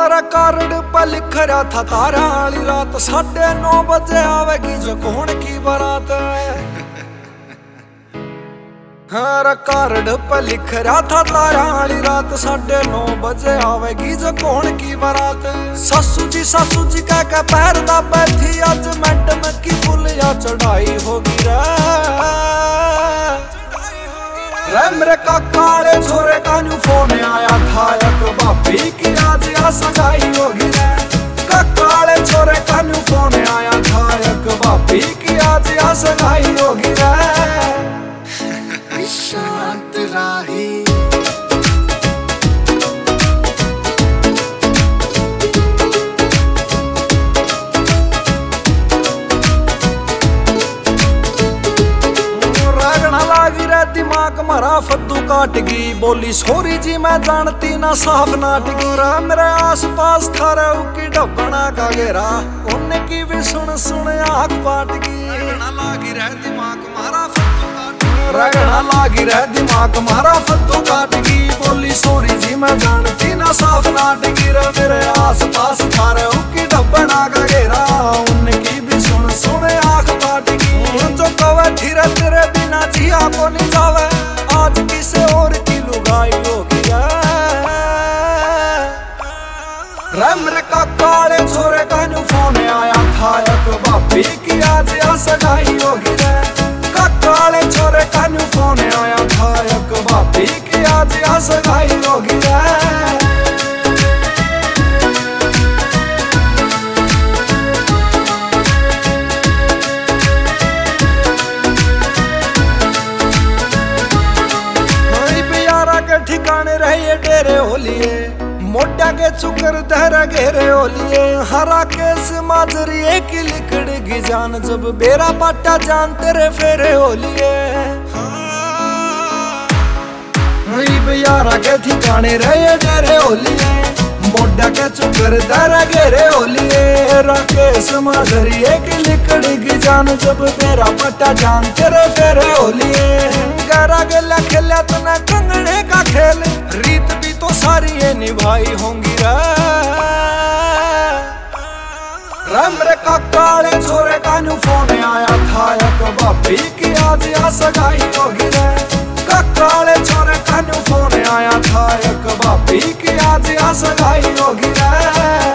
रे कार्ड पर लिख रहा था तारा वाली रात 9:30 बजे आवेगी जो कौन की बारात। रे कार्ड पर लिख रहा था तारा वाली रात 9:30 बजे आवेगी जो कौन की बारात। सासू जी कह के पैर दा बैठी आज मैडम की फुल या चढ़ाई होगी रे मेरे काकाले छोरे का न्यू फोन आया था एक भाभी की आज या सगाई होगी रे। काकाले छोरे का न्यू फोन आया था एक भाभी की आज या सगाई होगी रे। शांत राही दिमाग मारा फद्दू काट गई बोली सॉरी जी मैं जानती ना साफ नाटकी। मेरे आस पास थारा की डबना का घेरा उनकी भी सुन सुन आँख पाट गई। रगड़ा लागी रह दिमाग मारा फद्दू काट गई बोली सॉरी जी मैं जानती ना साफ नाटकी। मेरे आस पास थारा की डबना का घेरा उनकी भी सुन सुन आँख पाट गई। जो कवे धीरे तेरे बिना जिया को नहीं जावे आज किसे और की लुगाई होगी रे। मेरे काकाले छोरे का न्यू फोन आया था एक भाभी की आज या सगाई होगी रे। काकाले छोरे का न्यू फोन आया था एक भाभी की आज या सगाई होगी रे। ठिकाने रहे डेरे होलिए मोटा के चुकर दहरा घेरे होलिए। हरा केस माजरी एक लिकड़गी जान जब बेरा पाटा जान तेरे फेरे होलिए। यारा के ठिकाने रहे डेरे होलिए मोटा के चुकर दहरा घेरे होलिए। राकेश माजरी एक लिकड़गी जान जब बेरा पाटा जान तेरे फेरे होलिए। गरा गेला खेला तूने कंगने का खेल रीत भी तो सारी ये निभाई होंगी रे। मेरे काकाले छोरे का न्यू फोन आया था एक भाभी की आज या सगाई होगी रे। काकाले छोरे का न्यू फोन आया था एक भाभी की आज या सगाई होगी रे।